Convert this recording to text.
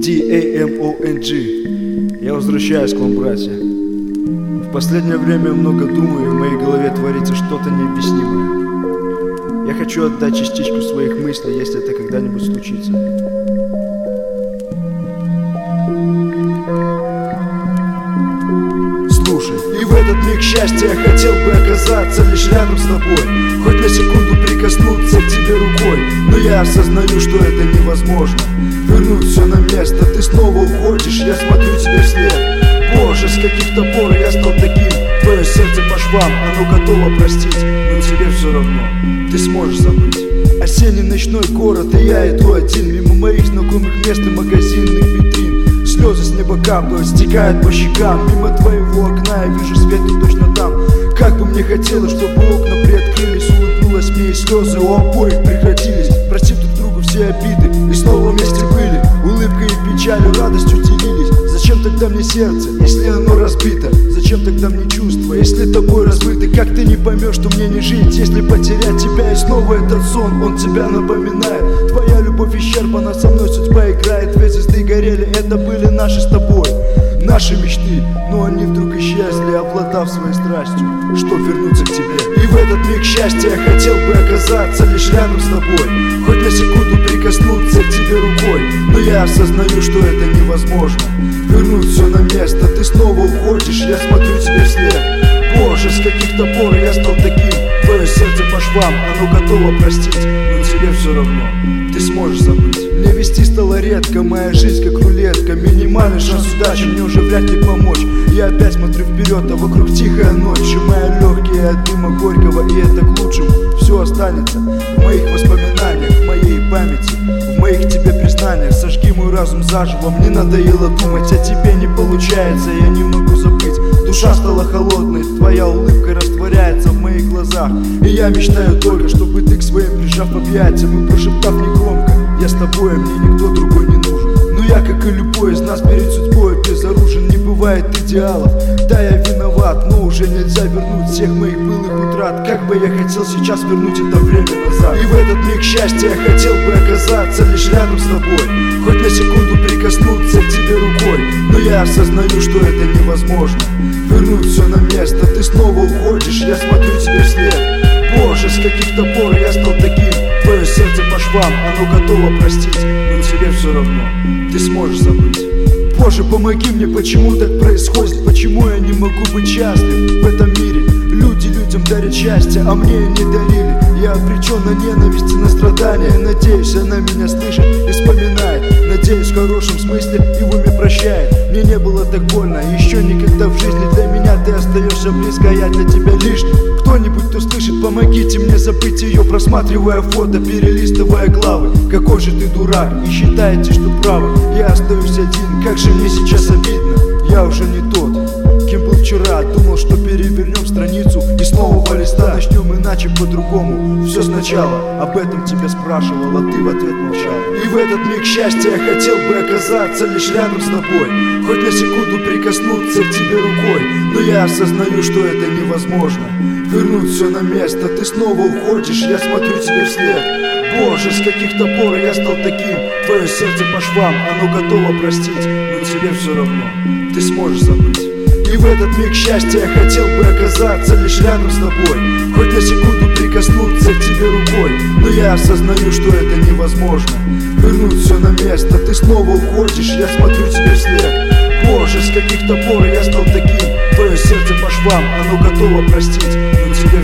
DAMONG. Я возвращаюсь к вам, братья. В последнее время я много думаю, и в моей голове творится что-то необъяснимое. Я хочу отдать частичку своих мыслей, если это когда-нибудь случится. Слушай, и в этот миг счастья я хотел бы оказаться лишь рядом с тобой, хоть на секунду прикоснуться к тебе рукой. Но я осознаю, что это невозможно. Вернуть все на место, ты снова уходишь, я смотрю тебе вслед. Боже, с каких-то пор я стал таким. Твое сердце по швам, оно готово простить, но тебе все равно, ты сможешь забыть. Осенний ночной город, и я иду один мимо моих знакомых мест и магазинных витрин. Слезы с неба капают, стекают по щекам. Мимо твоего окна я вижу свет, и точно там. Как бы мне хотелось, чтобы окна приоткрылись, улыбнулась мне, и слезы у обоих прекратились. Простив друг другу все обиды, и снова вместе были. Улыбкой и печалью, радостью делились. Зачем тогда мне сердце, если оно разбито? Зачем тогда мне чувства, если тобой размыты? Как ты не поймешь, что мне не жить, если потерять тебя? И снова этот сон, он тебя напоминает. Твоя любовь исчерпана, со мной судьба играет. Две звезды горели, это были наши с тобой, наши мечты, но они вдруг исчезли, обладав своей страстью, чтоб вернуться к тебе. И в этот миг счастья я хотел бы оказаться лишь рядом с тобой, хоть на секунду прикоснуться к тебе рукой. Но я осознаю, что это невозможно. Вернуть все на место, ты снова уходишь, я смотрю тебе вслед. Боже, с каких-то пор я стал таким. Твое сердце по швам, оно готово простить, но тебе все равно, ты сможешь забыть. Мне вести стало редко, моя жизнь как рулетка. Минимальный шанс удачи мне уже вряд ли помочь. Я опять смотрю вперед, а вокруг тихая ночь. Сжимая легкие от дыма горького, и это к лучшему. Все останется в моих воспоминаниях, в моей памяти, в моих тебе признаниях. Сожги мой разум заживо, мне надоело думать о тебе не получается, я не могу забыть. Душа стала холодной, твоя улыбка растворяется в моих глазах. И я мечтаю только, чтобы ты к своим прижав объятиям и прошептав негромко: я с тобой, а мне никто другой не нужен. Но я, как и любой из нас, перед судьбой безоружен. Не бывает идеалов, да, я виноват, но уже нельзя вернуть всех моих былых утрат. Как бы я хотел сейчас вернуть это время назад. И в этот миг счастья я хотел бы оказаться лишь рядом с тобой, хоть на секунду прикоснуться к тебе рукой. Но я осознаю, что это невозможно. Вернуть все на место, ты снова уходишь, я смотрю тебе вслед. Боже, с каких-то пор я стал таким. Твое сердце по швам, оно готово простить, но тебе все равно, ты сможешь забыть. Боже, помоги мне, почему так происходит? Почему я не могу быть счастлив в этом мире? Люди людям дарят счастье, а мне не дарили. Я обречен на ненависть и на страдания. Надеюсь, она меня слышит и вспоминает. Надеюсь, в хорошем смысле и в уме прощает. Мне не было так больно, еще никогда в жизни. Для меня ты остаешься близко, а я для тебя лишний. Кто-нибудь, кто слышит, помогите мне забыть ее. Просматривая фото, перелистывая главы. Какой же ты дурак, и считаете, что правы. Я остаюсь один, как же мне сейчас обидно. Я уже не тот, кем был вчера. Думал, что перевернем страницу и с нового листа начнем иначе, по-другому, все сначала. Об этом тебя спрашивал, а ты в ответ молчал. И в этот миг счастья я хотел бы оказаться лишь рядом с тобой, хоть на секунду прикоснуться к тебе рукой. Но я осознаю, что это невозможно. Вернуть все на место, ты снова уходишь, я смотрю тебе вслед. Боже, с каких-то пор я стал таким. Твое сердце по швам, оно готово простить, но тебе все равно, ты сможешь забыть. И в этот миг счастья я хотел бы оказаться лишь рядом с тобой, хоть на секунду прикоснуться к тебе рукой. Но я осознаю, что это невозможно. Вернуть все на место, ты снова уходишь, я смотрю тебе вслед. Боже, с каких-то пор я стал таким. Твое сердце по швам, оно готово простить, но тебе